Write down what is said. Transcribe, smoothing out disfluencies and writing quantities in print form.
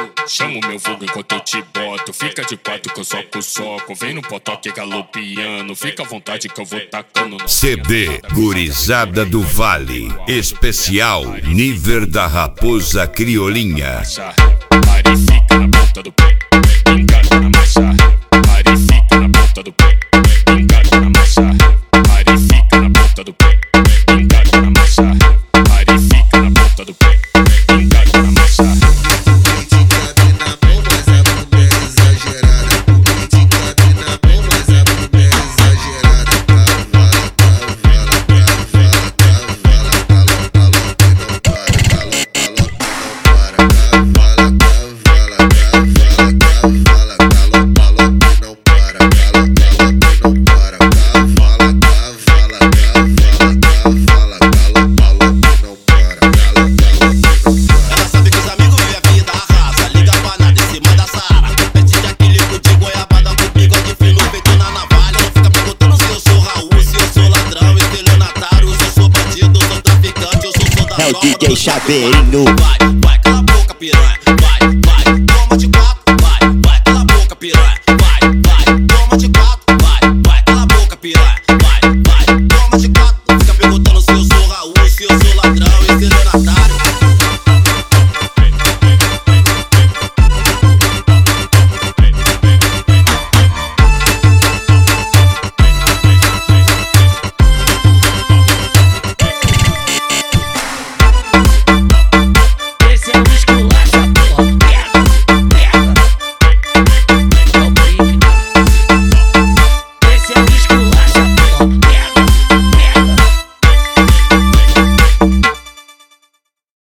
Chama o meu fogo enquanto eu te boto. Fica de quatro que eu soco o soco. Vem no potoque galopiano. Fica à vontade que eu vou tacando no CD Gurizada do Vale. Especial Nível da Raposa Criolinha. Pare fica na ponta do pé. Engata na marcha. Pare fica na ponta do pé. Engata na marcha. Pare fica na ponta do pé. Engata na marcha. Pare fica na ponta do pé. Engata na marcha. É o DJ Chaveirinho. Vai, cala a